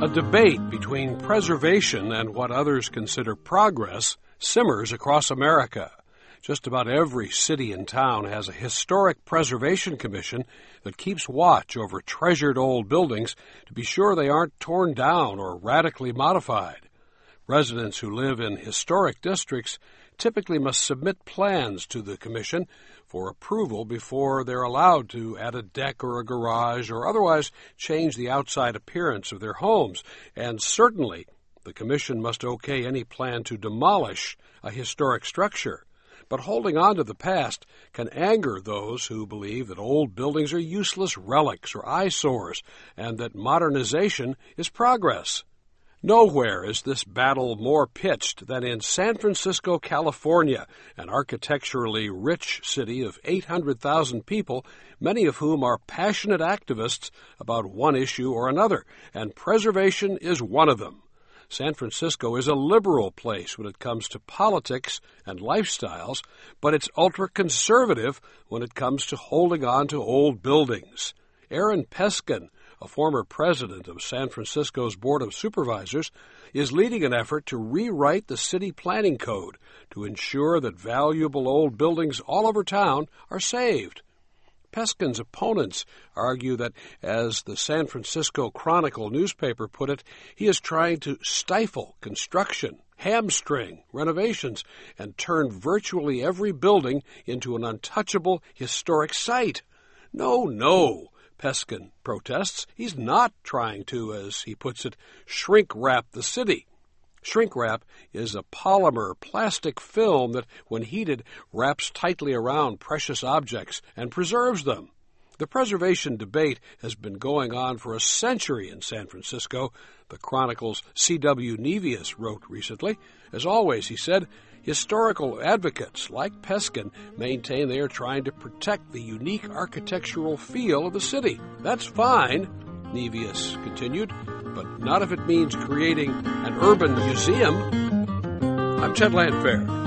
A debate between preservation and what others consider progress simmers across America. Just about every city and town has a historic preservation commission that keeps watch over treasured old buildings to be sure they aren't torn down or radically modified. Residents who live in historic districts typically must submit plans to the commission for approval before they're allowed to add a deck or a garage or otherwise change the outside appearance of their homes. And certainly, the commission must okay any plan to demolish a historic structure. But holding on to the past can anger those who believe that old buildings are useless relics or eyesores and that modernization is progress. Nowhere is this battle more pitched than in San Francisco, California, an architecturally rich city of 800,000 people, many of whom are passionate activists about one issue or another, and preservation is one of them. San Francisco is a liberal place when it comes to politics and lifestyles, but it's ultra-conservative when it comes to holding on to old buildings. Aaron Peskin, a former president of San Francisco's Board of Supervisors, is leading an effort to rewrite the city planning code to ensure that valuable old buildings all over town are saved. Peskin's opponents argue that, as the San Francisco Chronicle newspaper put it, he is trying to stifle construction, hamstring renovations, and turn virtually every building into an untouchable historic site. No, Peskin protests. He's not trying to, as he puts it, shrink-wrap the city. Shrink-wrap is a polymer plastic film that, when heated, wraps tightly around precious objects and preserves them. The preservation debate has been going on for a century in San Francisco, the Chronicle's C.W. Nevius wrote recently. As always, he said, historical advocates like Peskin maintain they are trying to protect the unique architectural feel of the city. That's fine, Nevius continued, but not if it means creating an urban museum. I'm Chet Landfair.